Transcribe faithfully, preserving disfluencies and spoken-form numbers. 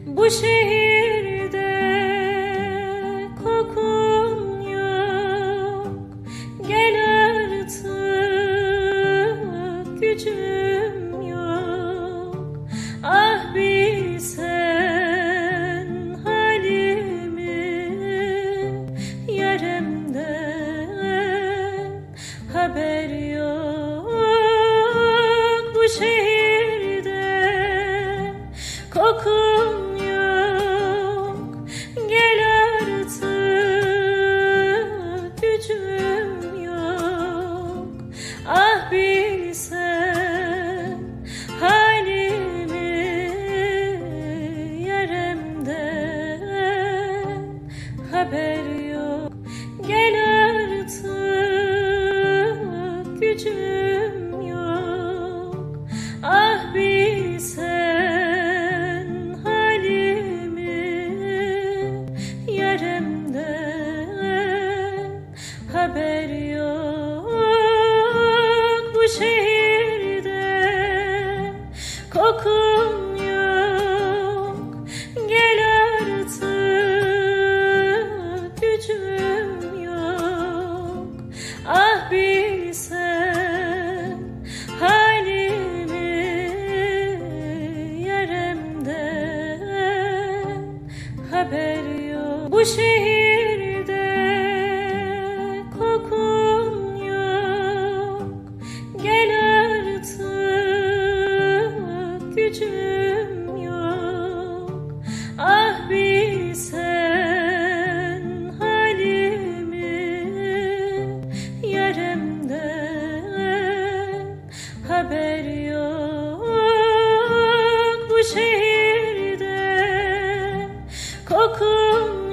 Bu şehirde kokun yok, gel artık gücüm yok. Ah bilsen halimi, yaremden haber yok. Bu şehirde kokun yok, gel artık gücüm yok. Ah bilsen halimi, yaremden haber yok. Gel artık gücüm yok. Ah bilsen halimi, yaremden haber yok. Bu şehirde kokun yok, gel artık gücüm yok. Ah bilsen halimi, yaremden haber yok. Bu şehirde kokun yok, gel artık gücüm yok. Ah bilsen halimi, yaremden haber yok. Bu şehirde kokun